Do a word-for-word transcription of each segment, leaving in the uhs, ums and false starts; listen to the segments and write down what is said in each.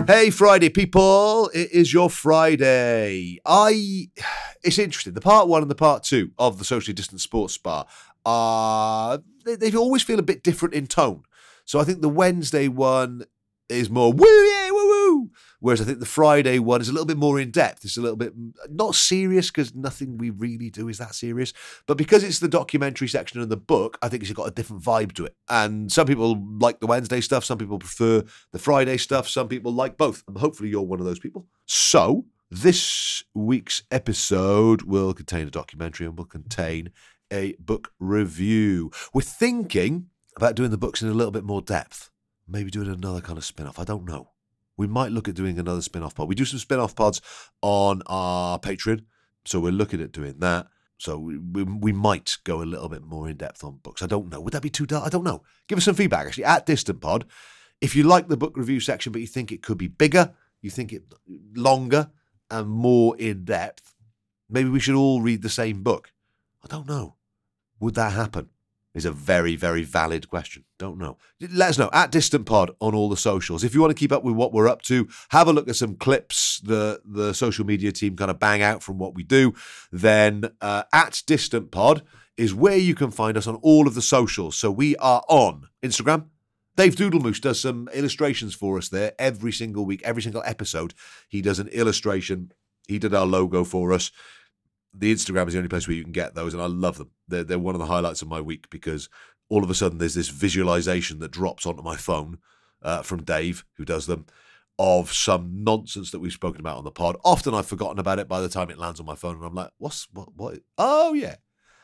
Hey, Friday people, it is your Friday. I, it's interesting. The part one and the part two of the Socially Distant Sports Bar are, they, they always feel a bit different in tone. So I think the Wednesday one is more woo, yeah, woo, woo. Whereas I think the Friday one is a little bit more in depth. It's a little bit, not serious because nothing we really do is that serious. But because it's the documentary section of the book, I think it's got a different vibe to it. And some people like the Wednesday stuff. Some people prefer the Friday stuff. Some people like both. And hopefully you're one of those people. So this week's episode will contain a documentary and will contain a book review. We're thinking about doing the books in a little bit more depth. Maybe doing another kind of spin-off. I don't know. We might look at doing another spin-off pod. We do some spin-off pods on our Patreon, so we're looking at doing that. So we, we, we might go a little bit more in-depth on books. I don't know. Would that be too dark? I don't know. Give us some feedback, actually, at Distant Pod. If you like the book review section, but you think it could be bigger, you think it longer and more in-depth, maybe we should all read the same book. I don't know. Would that happen? Is a very, very valid question. Don't know. Let us know at Distant Pod on all the socials. If you want to keep up with what we're up to, have a look at some clips the the social media team kind of bang out from what we do, then uh, at Distant Pod is where you can find us on all of the socials. So we are on Instagram. Dave Doodlemoose does some illustrations for us there every single week, every single episode. He does an illustration. He did our logo for us. The Instagram is the only place where you can get those, and I love them. They're, they're one of the highlights of my week because all of a sudden there's this visualization that drops onto my phone uh, from Dave, who does them, of some nonsense that we've spoken about on the pod. Often I've forgotten about it by the time it lands on my phone, and I'm like, what's, what, what? Oh, yeah.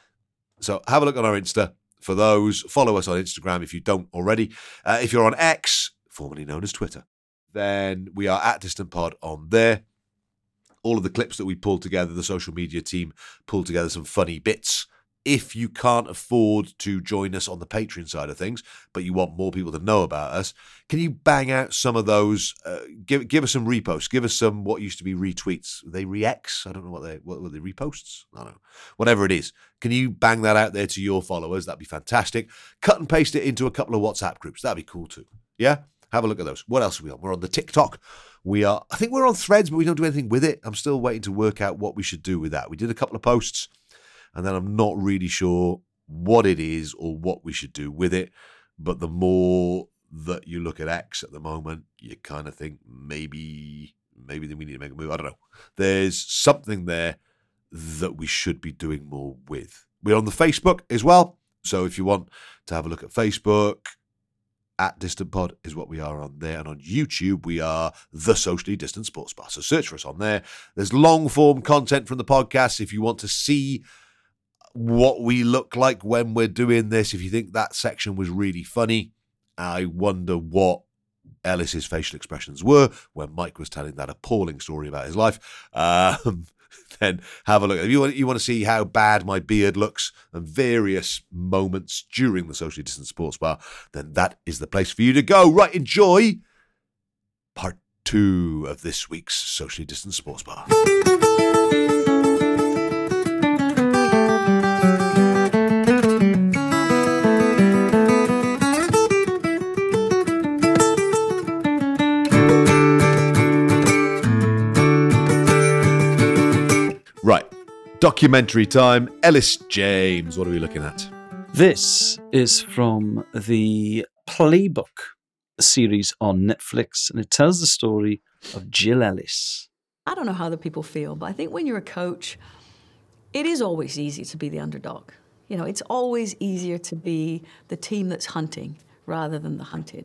So have a look on our Insta for those. Follow us on Instagram if you don't already. Uh, if you're on X, formerly known as Twitter, then we are at Distant Pod on there. All of the clips that we pulled together, the social media team pulled together some funny bits. If you can't afford to join us on the Patreon side of things, but you want more people to know about us, can you bang out some of those? Uh, give give us some reposts. Give us some what used to be retweets. Are they re-X? I don't know what they what were they reposts. I don't know. Whatever it is, can you bang that out there to your followers? That'd be fantastic. Cut and paste it into a couple of WhatsApp groups. That'd be cool too. Yeah, have a look at those. What else are we on? We're on the TikTok. We are, I think we're on Threads, but we don't do anything with it. I'm still waiting to work out what we should do with that. We did a couple of posts, and then I'm not really sure what it is or what we should do with it. But the more that you look at X at the moment, you kind of think maybe, maybe we need to make a move. I don't know. There's something there that we should be doing more with. We're on the Facebook as well. So if you want to have a look at Facebook, at Distant Pod is what we are on there. And on YouTube, we are The Socially Distant Sports Bar. So search for us on there. There's long-form content from the podcast. If you want to see what we look like when we're doing this, if you think that section was really funny, I wonder what Ellis's facial expressions were when Mike was telling that appalling story about his life. Um, then have a look. If you want, you want to see how bad my beard looks and various moments during the Socially Distant Sports Bar, then that is the place for you to go. Right, enjoy part two of this week's Socially Distant Sports Bar. Right, documentary time. Ellis James, what are we looking at? This is from the Playbook series on Netflix, and it tells the story of Jill Ellis. I don't know how other people feel, but I think when you're a coach, it is always easy to be the underdog. You know, it's always easier to be the team that's hunting rather than the hunted.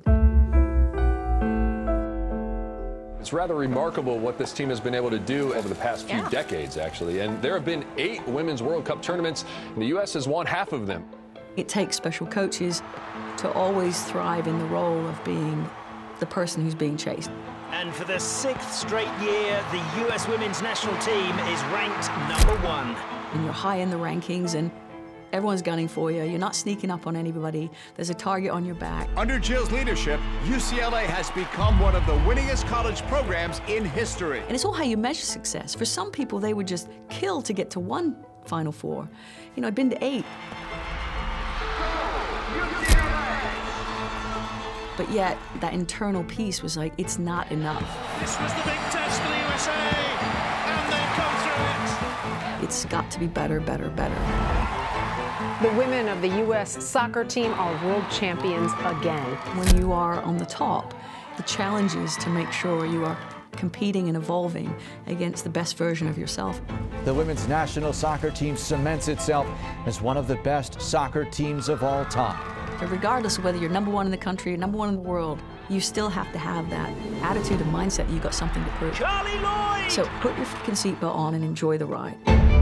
It's rather remarkable what this team has been able to do over the past few yeah. decades, actually. And there have been eight Women's World Cup tournaments, and the U S has won half of them. It takes special coaches to always thrive in the role of being the person who's being chased. And for the sixth straight year, the U S women's national team is ranked number one. And you're high in the rankings, and everyone's gunning for you. You're not sneaking up on anybody. There's a target on your back. Under Jill's leadership, U C L A has become one of the winningest college programs in history. And it's all how you measure success. For some people, they would just kill to get to one Final Four. You know, I'd been to eight. But yet, that internal piece was like, it's not enough. This was the big test for the U S A, and they've come through it. It's got to be better, better, better. The women of the U S soccer team are world champions again. When you are on the top, the challenge is to make sure you are competing and evolving against the best version of yourself. The women's national soccer team cements itself as one of the best soccer teams of all time. But regardless of whether you're number one in the country or number one in the world, you still have to have that attitude and mindset that you've got something to prove. Carly Lloyd! So put your freaking seatbelt on and enjoy the ride.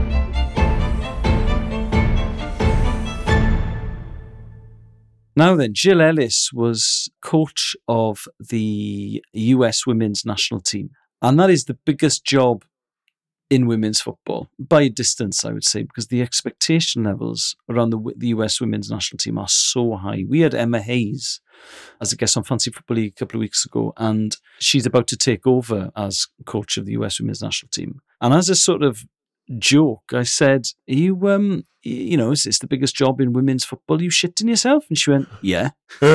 Now then, Jill Ellis was coach of the U S women's national team. And that is the biggest job in women's football, by a distance, I would say, because the expectation levels around the, the U S women's national team are so high. We had Emma Hayes as a guest on Fancy Football League a couple of weeks ago, and she's about to take over as coach of the U S women's national team. And as a sort of joke, I said, Are you, um, you know, is this the biggest job in women's football? Are you shitting yourself? And she went, yeah.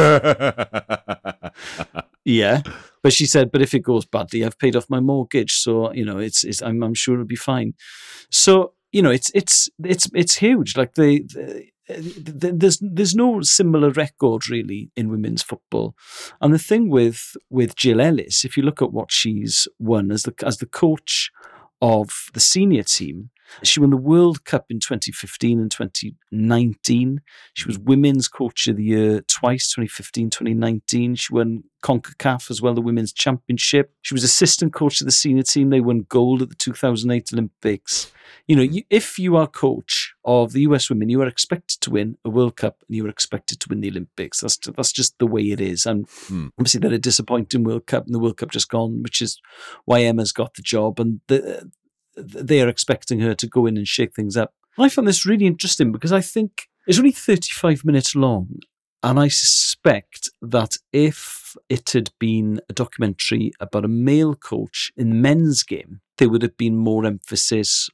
Yeah. But she said, but if it goes badly, I've paid off my mortgage. So, you know, it's, it's I'm, I'm sure it'll be fine. So, you know, it's, it's, it's, it's huge. Like the, the, the there's, there's no similar record really in women's football. And the thing with, with Jill Ellis, if you look at what she's won as the, as the coach of the senior team, she won the World Cup in twenty fifteen and twenty nineteen. She was Women's Coach of the Year twice, twenty fifteen, twenty nineteen. She won CONCACAF as well, the Women's Championship. She was assistant coach of the senior team. They won gold at the two thousand eight Olympics. You know, you, if you are coach of the U S women, you are expected to win a World Cup and you are expected to win the Olympics. That's that's just the way it is. And hmm. obviously, they're a disappointing World Cup, and the World Cup just gone, which is why Emma's got the job. And the, they are expecting her to go in and shake things up. I found this really interesting because I think it's only thirty-five minutes long. And I suspect that if it had been a documentary about a male coach in men's game, there would have been more emphasis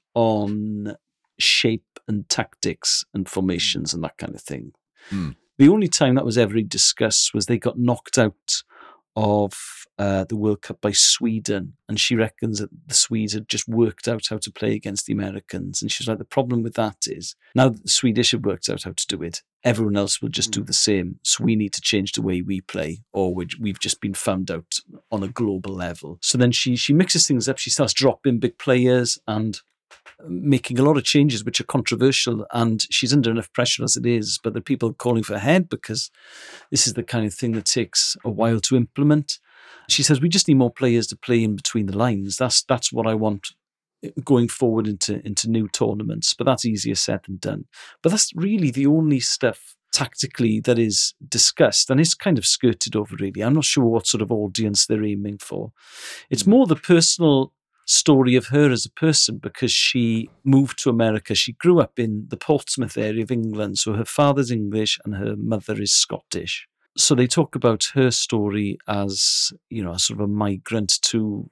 on shape and tactics and formations and that kind of thing. Mm. The only time that was ever discussed was they got knocked out of uh, the World Cup by Sweden, and she reckons that the Swedes had just worked out how to play against the Americans, and she's like, the problem with that is now that the Swedish have worked out how to do it, everyone else will just do the same, so we need to change the way we play, or we've just been found out on a global level. So then she she mixes things up, she starts dropping big players and making a lot of changes which are controversial, and she's under enough pressure as it is, but there are people calling for her head because this is the kind of thing that takes a while to implement. She says, we just need more players to play in between the lines. That's that's what I want going forward into, into new tournaments, but that's easier said than done. But that's really the only stuff tactically that is discussed, and it's kind of skirted over really. I'm not sure what sort of audience they're aiming for. It's more the personal story of her as a person, because she moved to America. She grew up in the Portsmouth area of England, so her father's English and her mother is Scottish. So they talk about her story as, you know, a sort of a migrant to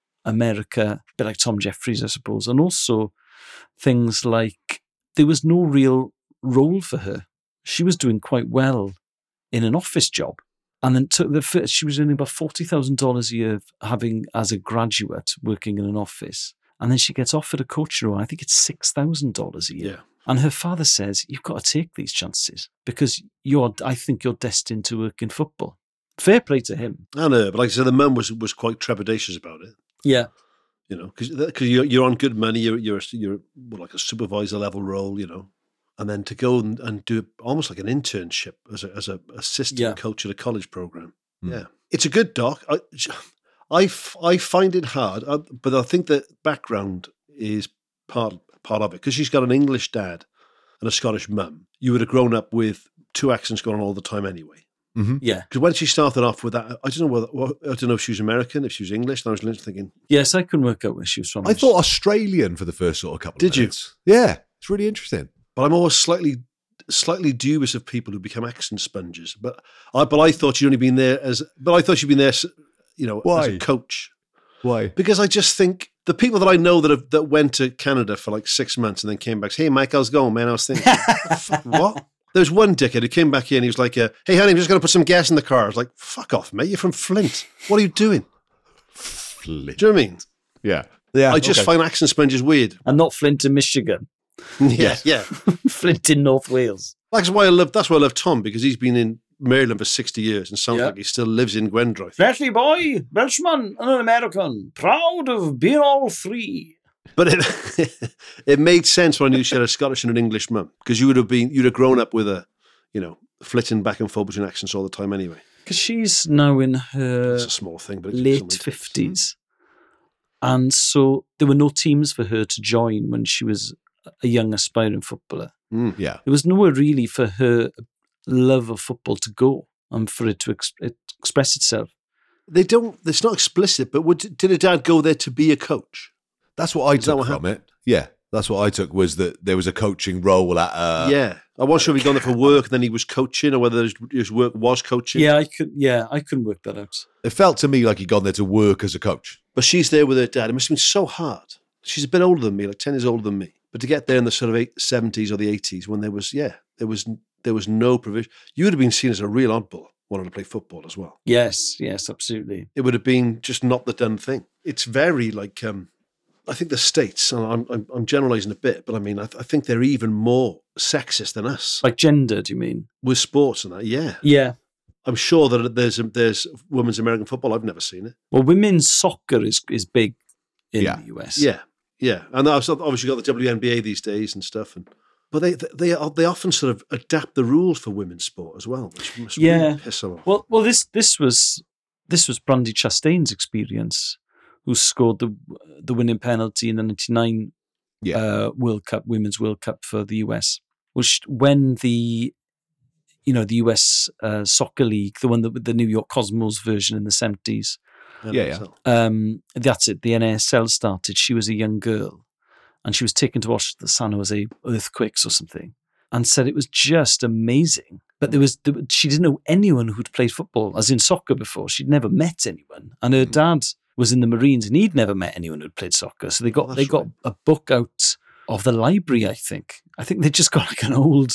America, a bit like Tom Jeffries, I suppose, and also things like there was no real role for her. She was doing quite well in an office job. And then took the first, she was earning about forty thousand dollars a year having as a graduate working in an office. And then she gets offered a coaching role. I think it's six thousand dollars a year. Yeah. And her father says, you've got to take these chances because you're, I think you're destined to work in football. Fair play to him. I know, but like I said, the mum was, was quite trepidatious about it. Yeah. You know, because you're, you're on good money, you're, you're, you're like a supervisor level role, you know. And then to go and, and do almost like an internship as a as a assistant yeah. coach at a college program. Mm. Yeah, it's a good doc. I, I, I find it hard, but I think the background is part part of it because she's got an English dad and a Scottish mum. You would have grown up with two accents going on all the time anyway. Mm-hmm. Yeah, because when she started off with that, I don't know whether I don't know if she was American, if she was English. And I was thinking, yes, I couldn't work out where she was from. I thought Australian for the first sort of couple. Did of minutes. you? Yeah, it's really interesting. But I'm always slightly, slightly dubious of people who become accent sponges. But I, but I thought she'd only been there as, but I thought she'd been there, you know, Why? as a coach. Why? Because I just think the people that I know that have, that went to Canada for like six months and then came back. Hey, Mike, how's it going, man? I was thinking, what? There was one dickhead who came back here and he was like, uh, hey, honey, I'm just going to put some gas in the car. I was like, fuck off, mate. You're from Flint. What are you doing? Flint. Do you know what I mean? Yeah. Yeah. I just okay. find accent sponges weird. And not Flint in Michigan. Yeah, yeah. Flint in North Wales. That's why I love. That's why I love Tom, because he's been in Maryland for sixty years and sounds Yeah. like he still lives in Gwendroith. Leslie boy, Welshman and an American, proud of being all three. But it it made sense when I knew she had a Scottish and an English mum, because you would have been you'd have grown up with a, you know, flitting back and forth between accents all the time anyway. Because she's now in her It's a small thing, but it's late fifties. And so there were no teams for her to join when she was a young aspiring footballer. Mm. Yeah. There was nowhere really for her love of football to go and for it to ex- it express itself. They don't. It's not explicit, but would, did her dad go there to be a coach? That's what I Is that took what from happened? it. Yeah. That's what I took, was that there was a coaching role at uh yeah, I wasn't sure if he'd gone there for work and then he was coaching, or whether his, his work was coaching. Yeah, I could. Yeah, I couldn't work that out. It felt to me like he'd gone there to work as a coach. But she's there with her dad. It must have been so hard. She's a bit older than me, like ten years older than me. But to get there in the sort of eight, seventies or the eighties, when there was, yeah, there was there was no provision. You would have been seen as a real oddball, wanting to play football as well. Yes, yes, absolutely. It would have been just not the done thing. It's very like, um, I think the States, and I'm, I'm, I'm generalising a bit, but I mean, I, th- I think they're even more sexist than us. Like gender, do you mean? With sports and that, yeah. Yeah. I'm sure that there's there's women's American football. I've never seen it. Well, women's soccer is is big in Yeah. the U S. Yeah, yeah, and I've obviously got the W N B A these days and stuff, and but they they they often sort of adapt the rules for women's sport as well, which must Yeah. really piss them off. Well, well, this this was this was Brandy Chastain's experience, who scored the the winning penalty in the ninety-nine Yeah. uh, World Cup, Women's World Cup for the U S. Which when the you know the U S uh, Soccer League, the one that the New York Cosmos version in the seventies, Yeah, yeah. um, that's it. The N A S L started. She was a young girl, and she was taken to watch the San Jose earthquakes or something, and said it was just amazing. But there was there, she didn't know anyone who'd played football, as in soccer, before. She'd never met anyone, and her dad was in the Marines, and he'd never met anyone who'd played soccer. So they got Oh, they that's got right. a book out of the library. I think I think they just got like an old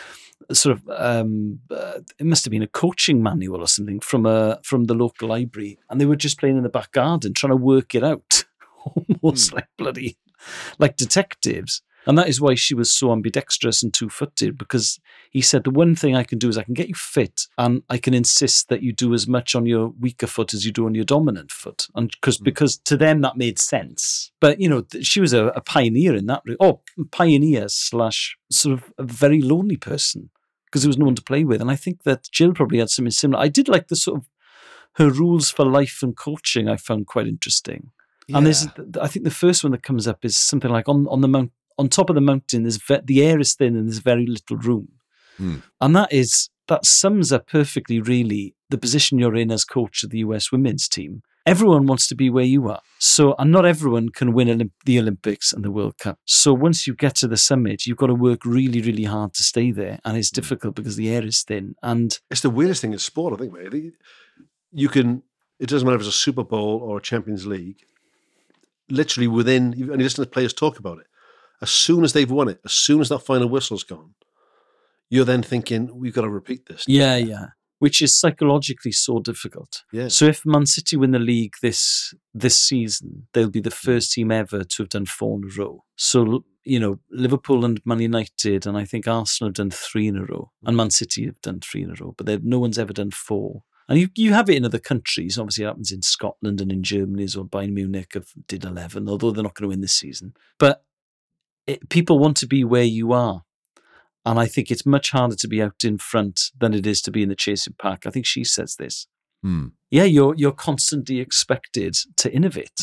sort of um, uh, it must have been a coaching manual or something from a from the local library, and they were just playing in the back garden trying to work it out, almost Hmm. like bloody like detectives. And that is why she was so ambidextrous and two-footed, because he said the one thing I can do is I can get you fit, and I can insist that you do as much on your weaker foot as you do on your dominant foot, and because Hmm. because to them that made sense. But you know, th- she was a, a pioneer in that. Re- oh, pioneer slash sort of a very lonely person, because there was no one to play with. And I think that Jill probably had something similar. I did like the sort of her rules for life and coaching. I found quite interesting. And there's, I think the first one that comes up is something like on on the mount. On top of the mountain, there's ve- the air is thin and there's very little room. Hmm. And that is that sums up perfectly, really, the position you're in as coach of the U S women's team. Everyone wants to be where you are. So, and not everyone can win Olymp- the Olympics and the World Cup. So once you get to the summit, you've got to work really, really hard to stay there. And it's difficult because the air is thin. And It's the weirdest thing in sport, I think, mate. You can, it doesn't matter if it's a Super Bowl or a Champions League, literally within, and you listen to players talk about it, as soon as they've won it, as soon as that final whistle's gone, you're then thinking, we've got to repeat this. yeah, yeah, which is psychologically so difficult. Yeah. So if Man City win the league this this season, they'll be the first team ever to have done four in a row. So, you know, Liverpool and Man United, and I think Arsenal have done three in a row, and Man City have done three in a row, but they've- no one's ever done four. And you, you have it in other countries. Obviously, it happens in Scotland and in Germany as well. Bayern Munich have did eleven, although they're not going to win this season. But it, people want to be where you are. And I think it's much harder to be out in front than it is to be in the chasing pack. I think she says this. Hmm. Yeah, you're you're constantly expected to innovate.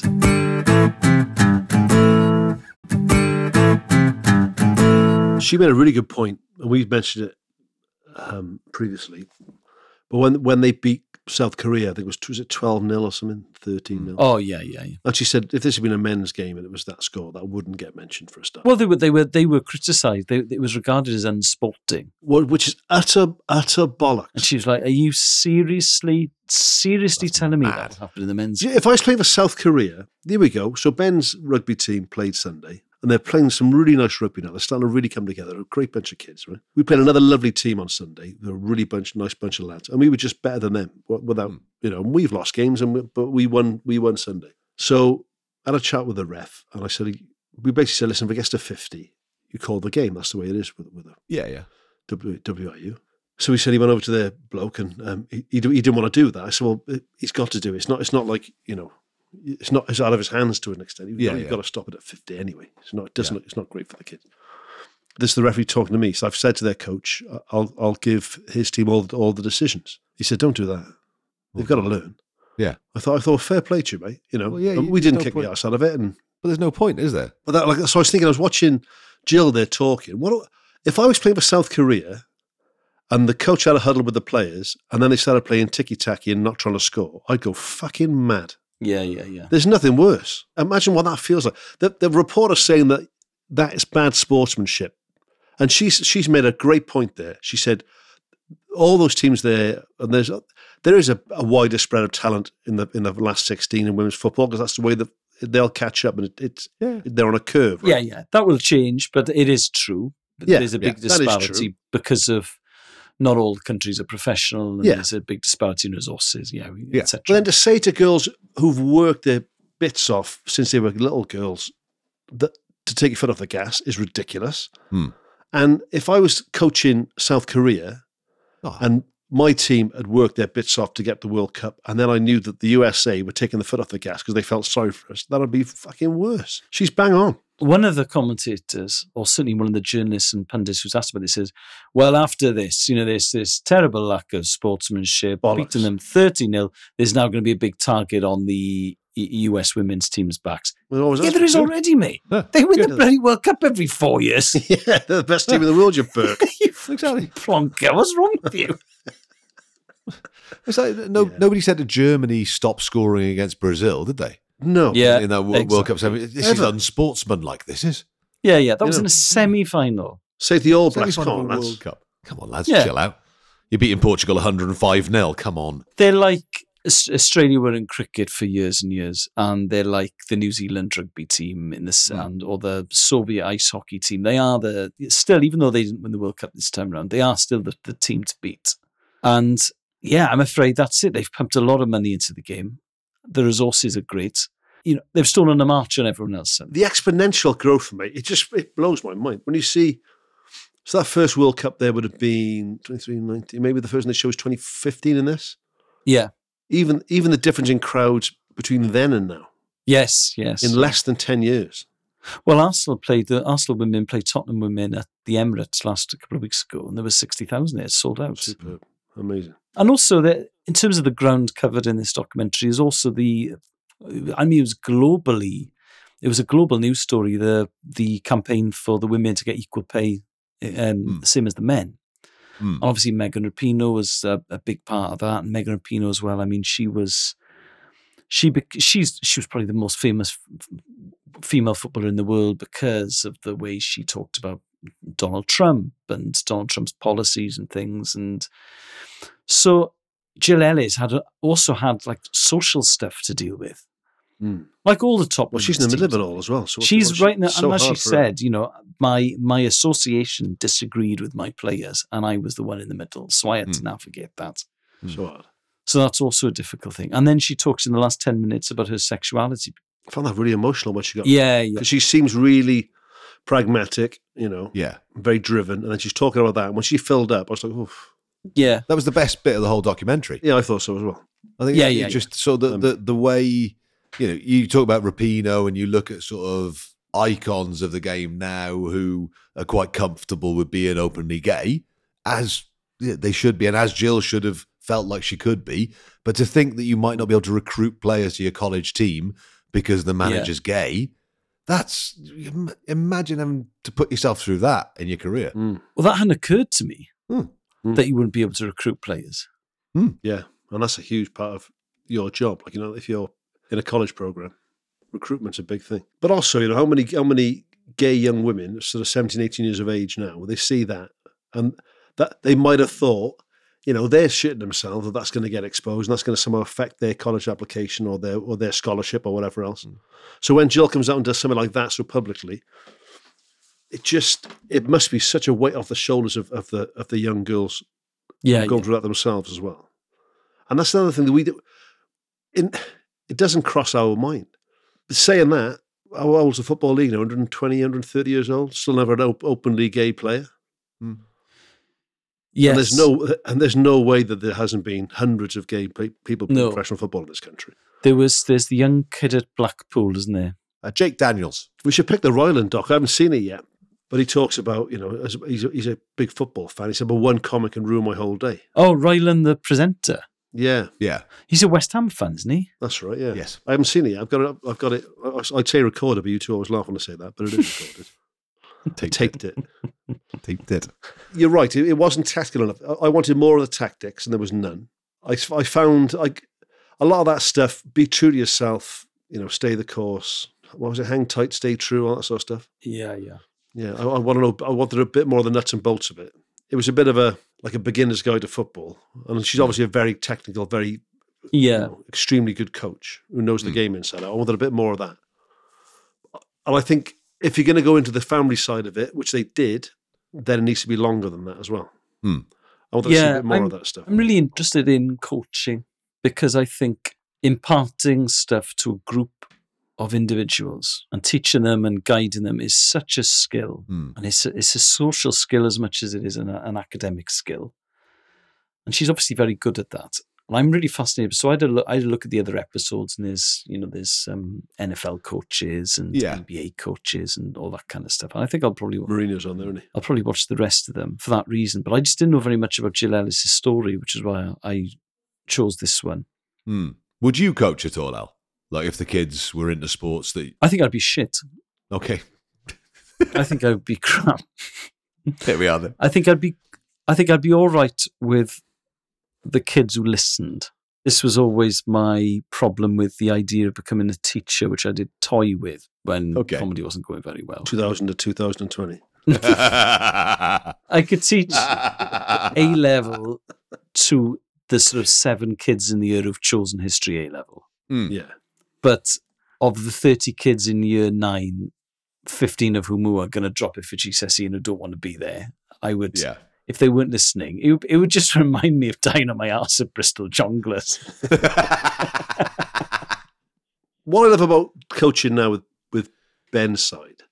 She made a really good point, and we've mentioned it um, previously. But when when they beat South Korea, I think it was was it twelve nil or something, thirteen nil. Oh yeah, yeah, yeah. And she said if this had been a men's game and it was that score, that wouldn't get mentioned for a start. Well, they were they were they were criticised. They, it was regarded as unsporting. Well, which is utter utter bollocks. And she was like, "Are you seriously seriously telling me that happened in the men's?" If I was playing for South Korea, there we go. So Ben's rugby team played Sunday, and they're playing some really nice rugby now. They're starting to really come together. They're a great bunch of kids, right? We played another lovely team on Sunday. They're a really bunch, nice bunch of lads, and we were just better than them. Without, you know, we've lost games, and we, but we won. We won Sunday. So I had a chat with the ref, and I said, we basically said, listen, if it gets to fifty, you call the game. That's the way it is with with a yeah, yeah. W, W I U. So he said he went over to the bloke, and um, he, he he didn't want to do that. I said, well, he's got to do it. It's not. It's not like, you know. It's not. It's out of his hands to an extent. You've, yeah, got, you've yeah. got to stop it at fifty anyway. It's not. It doesn't. Yeah. It's not great for the kids. This is the referee talking to me. So I've said to their coach, "I'll I'll give his team all all the decisions." He said, "Don't do that. They've got to learn." Yeah. I thought. I thought fair play to you, mate. You know, Well, yeah, And you- we didn't no kick point. the arse out of it, and But there's no point, is there? but that like so. I was thinking. I was watching Jill there talking. What if I was playing for South Korea, and the coach had a huddle with the players, and then they started playing ticky tacky and not trying to score? I'd go fucking mad. Yeah, yeah, yeah. There's nothing worse. Imagine what that feels like. The, the reporter saying that that is bad sportsmanship. And she's she's made a great point there. She said, all those teams there, and there's a, there is a, a wider spread of talent in the in the last sixteen in women's football, because that's the way that they'll catch up, and it, it's Yeah. they're on a curve. Right? Yeah, yeah. That will change, but it is true. Yeah, There's a yeah, big that is disparity true. because of not all the countries are professional, and Yeah. there's a big disparity in resources, yeah, Yeah. et cetera. But then to say to girls who've worked their bits off since they were little girls that to take your foot off the gas is ridiculous. Hmm. And if I was coaching South Korea Oh. and my team had worked their bits off to get the World Cup, and then I knew that the U S A were taking the foot off the gas because they felt sorry for us, that would be fucking worse. She's bang on. One of the commentators, or certainly one of the journalists and pundits who's asked about this, says, well, after this, you know, there's this terrible lack of sportsmanship, Bollocks. beating them thirty nil, there's now going to be a big target on the E- U S women's team's backs. Well, always Yeah, has there been is good. already, mate. Yeah. They win Good. the bloody World Cup every four years. Yeah, they're the best team in the world, you Burke. You exactly. Plonker, what's wrong with you? It's like no, Yeah. nobody said to Germany stop scoring against Brazil, did they? No. Yeah, In that World, World Cup exactly. semi. This is Ever. unsportsmanlike, this is. Yeah, yeah. That You was know. in a semi-final. Say the All Blacks, Semi-final come on, of a lads. World Cup. Come on, lads, Yeah. chill out. You're beating Portugal one hundred five nil. Come on. They're like Aus- Australia were in cricket for years and years, and they're like the New Zealand rugby team in the sand, or the Soviet ice hockey team. They are the still, even though they didn't win the World Cup this time around, they are still the, the team to beat. And yeah, I'm afraid that's it. They've pumped a lot of money into the game. The resources are great. You know, they've stolen a march on everyone else. The exponential growth, mate, it just it blows my mind. When you see, so that first World Cup there would have been twenty-three ninety, maybe the first one they showed was twenty fifteen in this. Yeah. Even even the difference in crowds between then and now, Yes. Yes. in less than ten years. Well, Arsenal played the Arsenal women played Tottenham women at the Emirates last a couple of weeks ago, and there was sixty thousand there. It's sold out. Superb. Amazing. And also, the, in terms of the ground covered in this documentary, is also the. I mean, it was globally. It was a global news story. The the campaign for the women to get equal pay, um, Mm. the same as the men. Mm. And obviously, Megan Rapinoe was a, a big part of that, and Megan Rapinoe as well. I mean, she was. She bec- she's she was probably the most famous f- female footballer in the world because of the way she talked about Donald Trump and Donald Trump's policies and things. And so Jill Ellis had a- also had like social stuff to deal with, Mm. like all the top. Well, she's in the women's middle of teams. it all as well. So She's what's- right now, so and as she hard for her. said, you know, my my association disagreed with my players, and I was the one in the middle, so I had to Mm. navigate that. So hard. So that's also a difficult thing. And then she talks in the last ten minutes about her sexuality. I found that really emotional when she got. Yeah, yeah. Because she seems really pragmatic, you know, Yeah. very driven, and then she's talking about that. And when she filled up, I was like, oh, Yeah. That was the best bit of the whole documentary. yeah, I thought so as well. I think Yeah, it yeah, just so the, Um, the the way, you know, you talk about Rapinoe and you look at sort of icons of the game now who are quite comfortable with being openly gay, as yeah, they should be, and as Jill should have felt like she could be. But to think that you might not be able to recruit players to your college team because the manager's gay, that's im- imagine having to put yourself through that in your career. Mm. Well, that hadn't occurred to me Hmm. Hmm. that you wouldn't be able to recruit players. Yeah, and that's a huge part of your job. Like, you know, if you're in a college program, recruitment's a big thing. But also, you know, how many how many gay young women, sort of seventeen, eighteen years of age now, they see that, and that they might have thought you know, they're shitting themselves that that's going to get exposed and that's going to somehow affect their college application or their or their scholarship or whatever else. Mm. So when Jill comes out and does something like that so publicly, it just it must be such a weight off the shoulders of, of the of the young girls, yeah, going yeah. through that themselves as well. And that's another thing that we do. In, it doesn't cross our mind. But saying that, how old's the Football League now? one hundred twenty, one hundred thirty years old? Still never an op- openly gay player? Mm. Yes. And there's, no, and there's no way that there hasn't been hundreds of gay pe- people playing no. professional football in this country. There was, there's the young kid at Blackpool, isn't there? Uh, Jake Daniels. We should pick the Ryland doc. I haven't seen it yet. But he talks about, you know, as, he's, a, he's a big football fan. He said, but one comic can ruin my whole day. Oh, Ryland, the presenter. Yeah. Yeah. He's a West Ham fan, isn't he? That's right, yeah. Yes. I haven't seen it yet. I've got it. I've got it. I'd say recorded, but you two always laugh when I say that, but it is recorded. Taped, Taped it. it. Taped it. You're right. It, it wasn't tactical enough. I, I wanted more of the tactics, and there was none. I, I found like a lot of that stuff, be true to yourself, you know, stay the course. What was it? Hang tight, stay true, all that sort of stuff. Yeah, yeah. Yeah, I, I want to know. I wanted a bit more of the nuts and bolts of it. It was a bit of a like a beginner's guide to football, and she's obviously a very technical, very yeah, you know, extremely good coach who knows the mm. game inside out. I wanted a bit more of that, and I think if you're going to go into the family side of it, which they did, then it needs to be longer than that as well. Mm. I want yeah, to see a bit more I'm, of that stuff. I'm really interested in coaching because I think imparting stuff to a group of individuals and teaching them and guiding them is such a skill. Mm. And it's a, it's a social skill as much as it is an, an academic skill. And she's obviously very good at that. And I'm really fascinated. So I had a look, I had a look at the other episodes, and there's, you know, there's um, N F L coaches and yeah. N B A coaches and all that kind of stuff. And I think I'll probably... Mourinho's on there, isn't he? I'll probably watch the rest of them for that reason. But I just didn't know very much about Jill Ellis' story, which is why I chose this one. Mm. Would you coach at all, Al? Like if the kids were into sports that... I think I'd be shit. Okay. I think I'd be crap. There we are then. I think I'd be I think I'd be all right with the kids who listened. This was always my problem with the idea of becoming a teacher, which I did toy with when okay. comedy wasn't going very well. two thousand to two thousand twenty. I could teach A-level to the sort of seven kids in the year who've chosen history A-level. Mm. Yeah. But of the thirty kids in year nine, fifteen of whom are going to drop it for G C S E and who don't want to be there, I would, yeah. if they weren't listening, it, it would just remind me of dying on my arse at Bristol Jongleurs. What I love about coaching now with, with Ben's side,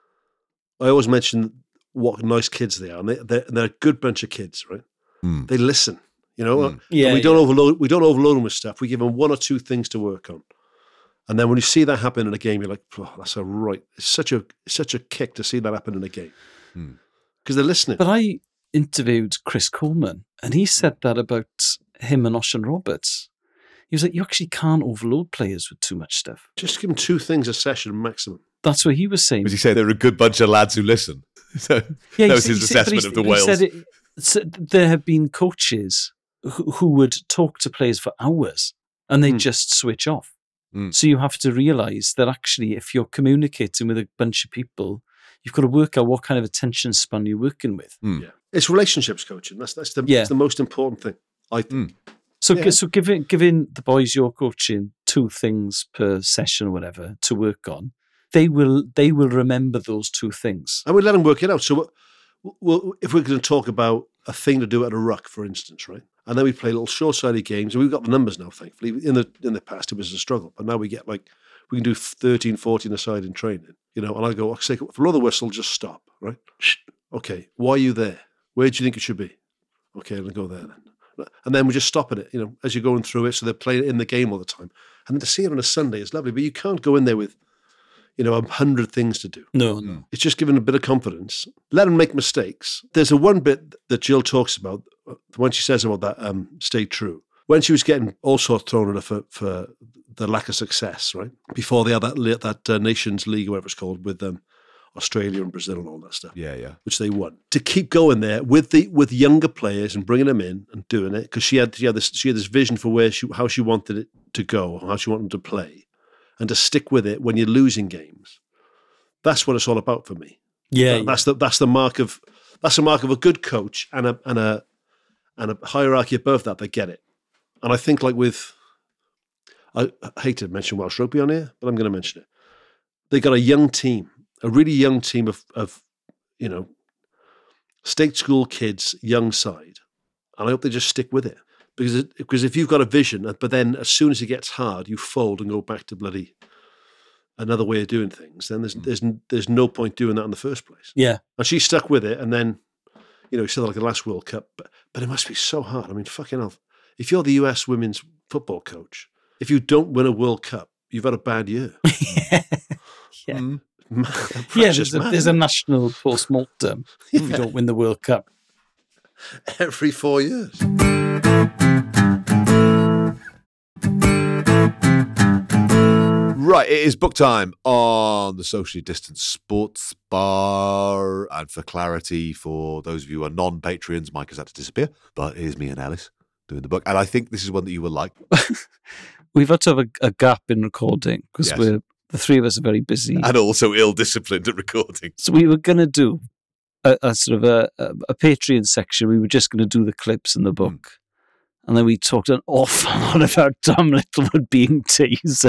I always mention what nice kids they are. And they, they're, they're a good bunch of kids, right? Mm. They listen, you know. Mm. Yeah, we don't yeah. overload. We don't overload them with stuff. We give them one or two things to work on. And then when you see that happen in a game, you're like, oh, that's a right. It's such a it's such a kick to see that happen in a game. Because hmm. they're listening. But I interviewed Chris Coleman, and he said that about him and Ocean Roberts. He was like, you actually can't overload players with too much stuff. Just give them two things a session maximum. That's what he was saying. Because he said they're a good bunch of lads who listen. So yeah, that was said, his assessment said, of the Wales. Said it, so there have been coaches who, who would talk to players for hours, and they hmm. just switch off. Mm. So you have to realise that actually if you're communicating with a bunch of people, you've got to work out what kind of attention span you're working with. Mm. Yeah. It's relationships coaching. That's that's the, yeah. that's the most important thing, I think. Mm. So, yeah. so giving, giving the boys you're coaching two things per session or whatever to work on, they will they will remember those two things. And we let them work it out. So we'll, if we're going to talk about a thing to do at a ruck, for instance, right? And then we play little short-sided games, and we've got the numbers now, thankfully. In the in the past, it was a struggle, but now we get like, we can do thirteen, fourteen aside in training, you know, and I go, say, for another whistle, just stop, right? Okay, why are you there? Where do you think it should be? Okay, and I go there then. And then we just stop at it, you know, as you're going through it, so they're playing in the game all the time. And then to see it on a Sunday is lovely, but you can't go in there with, you know, a hundred things to do. No, no. It's just giving a bit of confidence. Let them make mistakes. There's a one bit that Jill talks about, when she says about that, um, stay true. When she was getting all sorts thrown at her for, for the lack of success, right? Before they had that that uh, Nations League, or whatever it's called, with um, Australia and Brazil and all that stuff. Yeah, yeah. Which they won. To keep going there with the with younger players and bringing them in and doing it, because she had she had this she had this vision for where she how she wanted it to go, how she wanted them to play, and to stick with it when you're losing games. That's what it's all about for me. Yeah, that, yeah. that's the that's the mark of that's the mark of a good coach and a and a and a hierarchy above that, they get it. And I think like with, I, I hate to mention Welsh Rugby on here, but I'm going to mention it. They got a young team, a really young team of, of, you know, state school kids, young side. And I hope they just stick with it. Because it, because if you've got a vision, but then as soon as it gets hard, you fold and go back to bloody another way of doing things, then there's there's there's no point doing that in the first place. Yeah. And she stuck with it, and then, you know, you said like the last World Cup, but, but it must be so hard. I mean, fucking hell. If you're the U S women's football coach, if you don't win a World Cup, you've had a bad year. yeah. Yeah, Mm. yeah there's, a, there's a national post-mortem yeah. if you don't win the World Cup. Every four years. Right, it is book time on the Socially Distanced Sports Bar. And for clarity, for those of you who are non-Patreons, Mike has had to disappear. But here's me and Alice doing the book. And I think this is one that you will like. We've had to have a, a gap in recording because Yes. we're the three of us are very busy. And also ill-disciplined at recording. So we were going to do a, a sort of a, a, a Patreon section. We were just going to do the clips in the book. Mm. And then we talked an awful lot about Dom Littlewood being teased.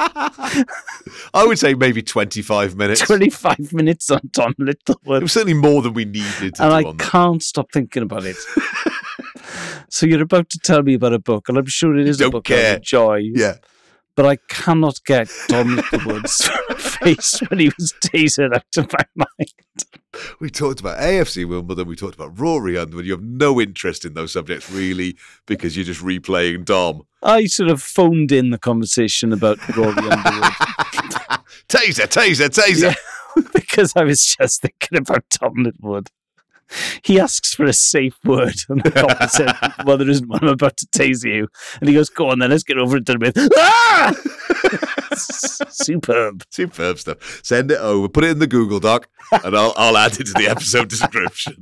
I would say maybe twenty-five minutes. twenty-five minutes on Dom Littlewood. It was certainly more than we needed to and do I on that. can't stop thinking about it. So you're about to tell me about a book, and I'm sure it is Don't a book care. I enjoy. Yeah. But I cannot get Dom Littlewood's face when he was teasing out of my mind. We talked about A F C Wimbledon, we talked about Rory Underwood. You have no interest in those subjects, really, because you're just replaying Dom. I sort of phoned in the conversation about Rory Underwood. Taser, taser, taser. Yeah, because I was just thinking about Dom Littlewood. He asks for a safe word, and the cop said, well, there isn't one, I'm about to taser you. And he goes, go on then, let's get over it done with. Ah! Superb. Superb stuff. Send it over, put it in the Google Doc, and I'll, I'll add it to the episode description.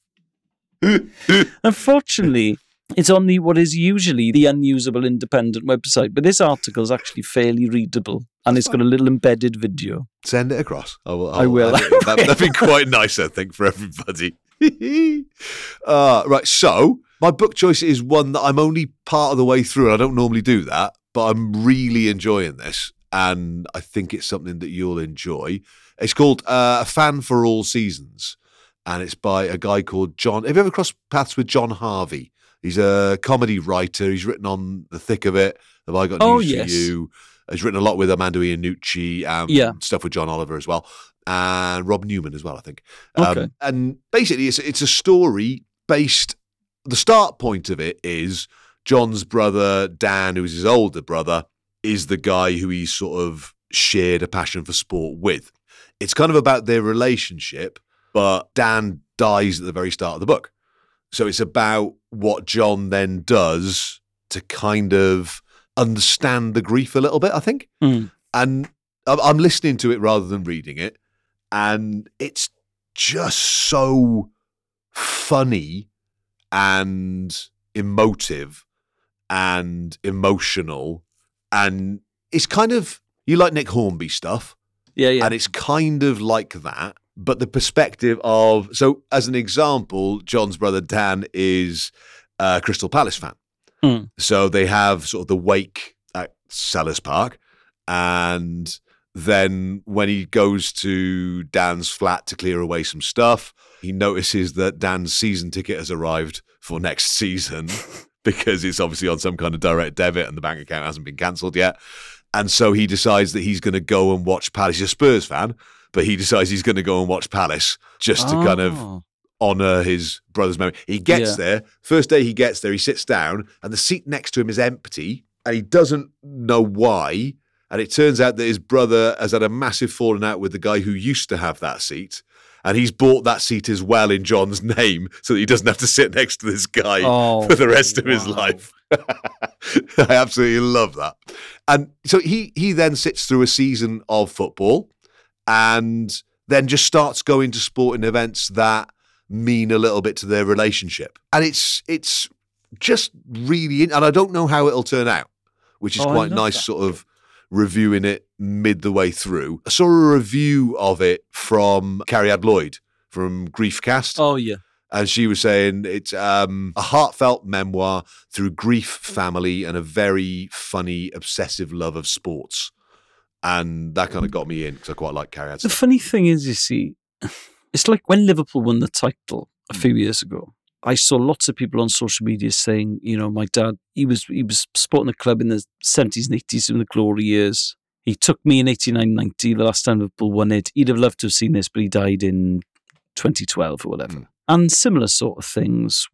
Unfortunately, it's on the what is usually the unusable independent website, but this article is actually fairly readable, and it's got a little embedded video. Send it across. I will. I'll I will. add it. That, that'd be quite nice, I think, for everybody. uh, right, so my book choice is one that I'm only part of the way through, and I don't normally do that, but I'm really enjoying this, and I think it's something that you'll enjoy. It's called uh, A Fan for All Seasons, and it's by a guy called John. Have you ever crossed paths with John Harvey? He's a comedy writer. He's written on The Thick of It. Have I Got Oh, News yes. for You? He's written a lot with Amanda Iannucci and Yeah. stuff with John Oliver as well. And Rob Newman as well, I think. Okay. Um, and basically, it's, it's a story based, the start point of it is John's brother, Dan, who's his older brother, is the guy who he's sort of shared a passion for sport with. It's kind of about their relationship, but Dan dies at the very start of the book. So it's about what John then does to kind of understand the grief a little bit, I think. Mm. And I'm I'm listening to it rather than reading it. And it's just so funny and emotive and emotional. And it's kind of, you like Nick Hornby stuff. Yeah, yeah. And it's kind of like that. But the perspective of, so as an example, John's brother Dan is a Crystal Palace fan. Mm. So they have sort of the wake at Sellers Park. And then when he goes to Dan's flat to clear away some stuff, he notices that Dan's season ticket has arrived for next season because it's obviously on some kind of direct debit and the bank account hasn't been cancelled yet. And so he decides that he's going to go and watch Palace. He's a Spurs fan, but he decides he's going to go and watch Palace just to Oh. kind of honour his brother's memory. He gets Yeah. there. First day he gets there, he sits down and the seat next to him is empty and he doesn't know why. And it turns out that his brother has had a massive falling out with the guy who used to have that seat. And he's bought that seat as well in John's name so that he doesn't have to sit next to this guy Oh, for the rest of his wow. life. I absolutely love that. And so he he then sits through a season of football and then just starts going to sporting events that mean a little bit to their relationship. And it's it's just really, and I don't know how it'll turn out, which is Oh, I quite love nice that. sort of reviewing it mid the way through. I saw a review of it from Carrie Ad Lloyd from Griefcast. Oh, yeah. And she was saying it's um, a heartfelt memoir through grief, family, and a very funny, obsessive love of sports. And that kind of got me in because I quite like Carrie Adson. The funny thing is, you see, it's like when Liverpool won the title a few years ago. I saw lots of people on social media saying, you know, my dad, he was he was supporting the club in the seventies and eighties in the glory years. He took me in eighty-nine ninety, the last time Liverpool won it. He'd have loved to have seen this, but he died in twenty twelve or whatever. Mm. And similar sort of things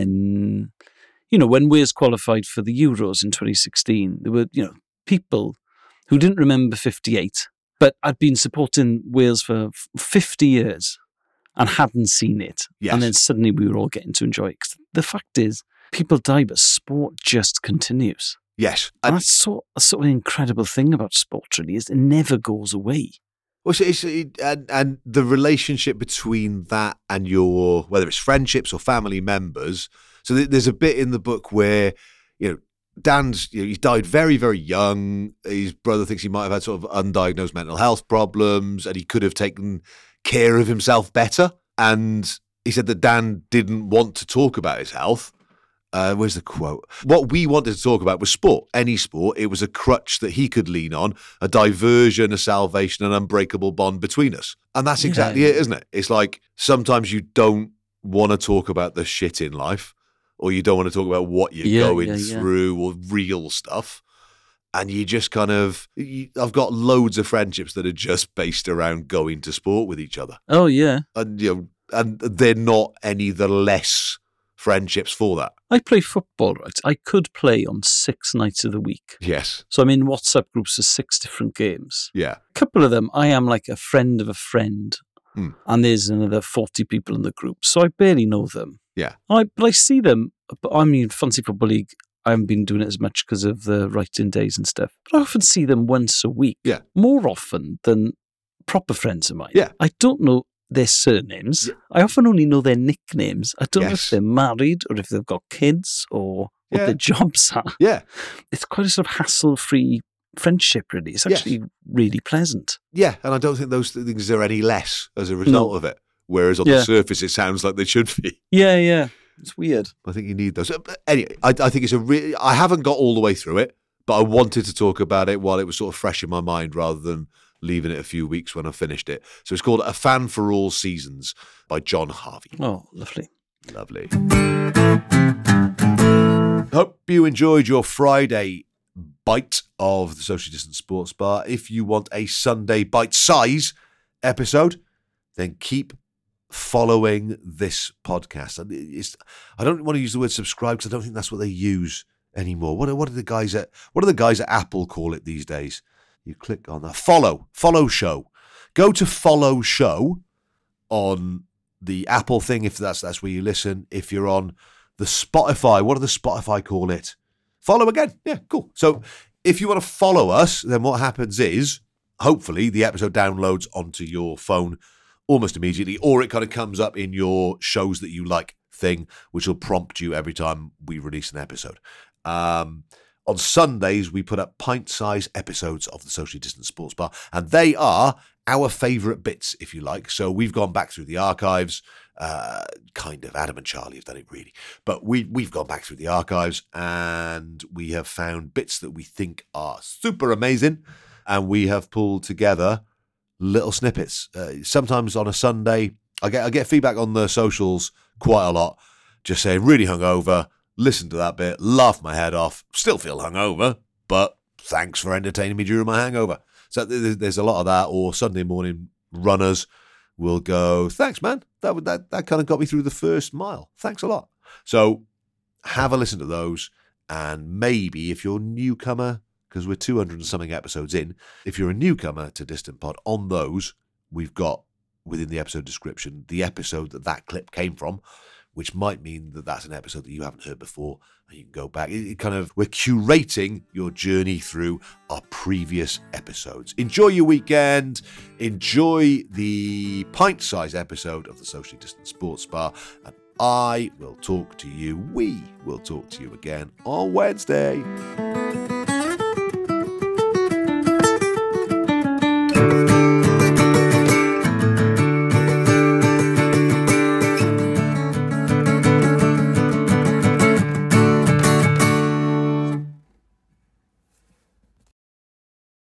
when, you know, when Wales qualified for the Euros in twenty sixteen, there were, you know, people who didn't remember fifty-eight, but I'd been supporting Wales for fifty years and hadn't seen it. Yes. And then suddenly we were all getting to enjoy it. 'Cause the fact is, people die, but sport just continues. Yes. And that's sort, sort of an incredible thing about sport, really, is it never goes away. Well, so it's, it, and, and the relationship between that and your, whether it's friendships or family members. So there's a bit in the book where, you know, Dan's, you know, he's died very, very young. His brother thinks he might have had sort of undiagnosed mental health problems and he could have taken care of himself better. And he said that Dan didn't want to talk about his health. Uh, where's the quote? What we wanted to talk about was sport, any sport. It was a crutch that he could lean on, a diversion, a salvation, an unbreakable bond between us. And that's exactly yeah. it, isn't it? It's like sometimes you don't want to talk about the shit in life, or you don't want to talk about what you're yeah, going yeah, yeah. through or real stuff. And you just kind of, you, I've got loads of friendships that are just based around going to sport with each other. Oh, yeah. And, you know, and they're not any the less friendships for that. I play football, right? I could play on six nights of the week. Yes. So I'm in WhatsApp groups for six different games. Yeah. A couple of them, I am like a friend of a friend. Hmm. And there's another forty people in the group. So I barely know them. Yeah. I, but I see them. But I mean, Fantasy Football League, I haven't been doing it as much because of the writing days and stuff. But I often see them once a week. Yeah. More often than proper friends of mine. Yeah. I don't know their surnames. Yeah. I often only know their nicknames. I don't yes. know if they're married or if they've got kids or what yeah. their jobs are. Yeah. It's quite a sort of hassle-free friendship, really. It's actually yes. really pleasant. Yeah, and I don't think those things are any less as a result no. of it. Whereas on yeah. the surface, it sounds like they should be. Yeah, yeah. It's weird. I think you need those. Anyway, I, I think it's a really... I haven't got all the way through it, but I wanted to talk about it while it was sort of fresh in my mind rather than leaving it a few weeks when I finished it. So it's called A Fan for All Seasons by John Harvey. Oh, lovely. Lovely. Hope you enjoyed your Friday bite of the Socially Distant Sports Bar. If you want a Sunday bite-size episode, then keep following this podcast. It's, I don't want to use the word subscribe because I don't think that's what they use anymore. What are, what are the guys at what are the guys at Apple call it these days? You click on that. Follow. Follow show. Go to follow show on the Apple thing if that's that's where you listen. If you're on the Spotify, what do the Spotify call it? Follow again. Yeah, cool. So if you want to follow us, then what happens is hopefully the episode downloads onto your phone almost immediately, or it kind of comes up in your shows that you like thing, which will prompt you every time we release an episode. Um, on Sundays, we put up pint-sized episodes of the Socially Distant Sports Bar, and they are our favourite bits, if you like. So we've gone back through the archives, uh, kind of. Adam and Charlie have done it, really. But we, we've gone back through the archives, and we have found bits that we think are super amazing, and we have pulled together little snippets. Uh, sometimes on a Sunday, I get I get feedback on the socials quite a lot, just saying, really hungover, listen to that bit, laugh my head off, still feel hungover, but thanks for entertaining me during my hangover. So there's a lot of that. Or Sunday morning runners will go, thanks, man. That that that kind of got me through the first mile. Thanks a lot. So have a listen to those, and maybe if you're a newcomer, because we're two hundred and something episodes in, if you're a newcomer to Distant Pod, on those, we've got within the episode description the episode that that clip came from, which might mean that that's an episode that you haven't heard before, and you can go back. It, it kind of, we're curating your journey through our previous episodes. Enjoy your weekend. Enjoy the pint-sized episode of the Socially Distant Sports Bar, and I will talk to you, we will talk to you again on Wednesday. Thank you.